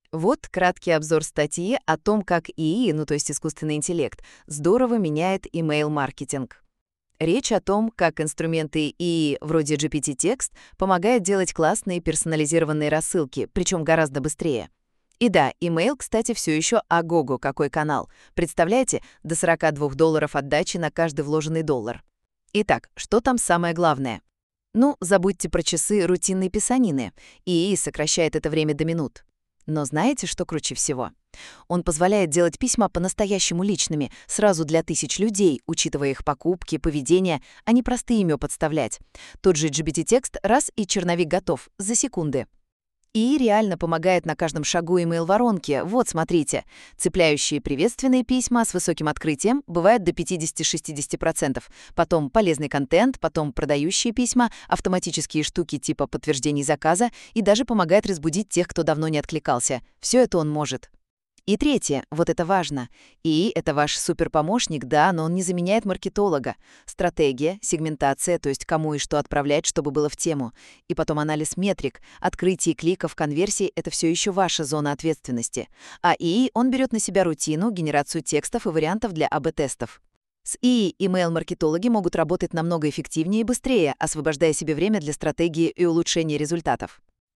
Вот краткий обзор статьи о том, как ИИ, ну то есть искусственный интеллект, здорово меняет email-маркетинг. Речь о том, как инструменты ИИ вроде GPT-текст помогают делать классные персонализированные рассылки, причем гораздо быстрее. И да, email, кстати, все еще ого-го какой канал. Представляете, до $42 отдачи на каждый вложенный доллар. Итак, что там самое главное? Ну, забудьте про часы рутинной писанины. ИИ сокращает это время до минут. Но знаете, что круче всего? Он позволяет делать письма по-настоящему личными, сразу для тысяч людей, учитывая их покупки, поведение, а не простые имя подставлять. Тот же GPT-текст раз и черновик готов, за секунды. И реально помогает на каждом шагу email-воронки. Вот, смотрите. Цепляющие приветственные письма с высоким открытием бывают до 50-60%. Потом полезный контент, потом продающие письма, автоматические штуки типа подтверждений заказа и даже помогает разбудить тех, кто давно не откликался. Все это он может. И третье, вот это важно. И это ваш суперпомощник, да, но он не заменяет маркетолога. Стратегия, сегментация, то есть кому и что отправлять, чтобы было в тему. И потом анализ метрик, открытие кликов, конверсий — это все еще ваша зона ответственности. А ИИ, он берет на себя рутину, генерацию текстов и вариантов для АБ-тестов. С ИИ email-маркетологи могут работать намного эффективнее и быстрее, освобождая себе время для стратегии и улучшения результатов.